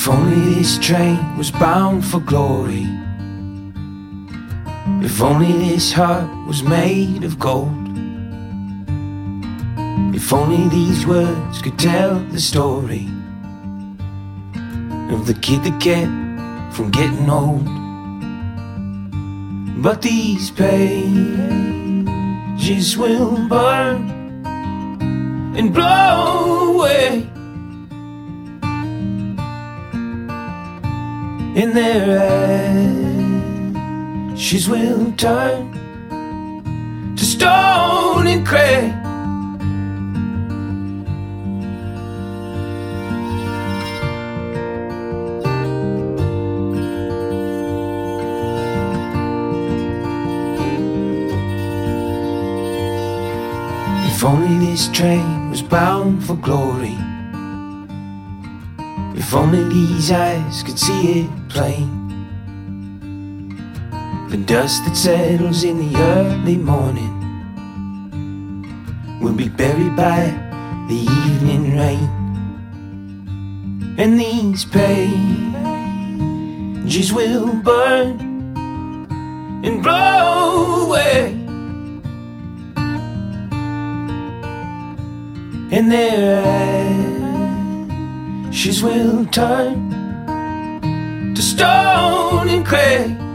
If only this train was bound for glory. If only this heart was made of gold. If only these words could tell the story of the kid that kept from getting old. But these pages will burn and blow away, and their ashes will turn to stone and clay. If only this train was bound for glory. If only these eyes could see it plain. The dust that settles in the early morning will be buried by the evening rain. And these pages will burn and blow away, and their ashes will turn to stone and clay.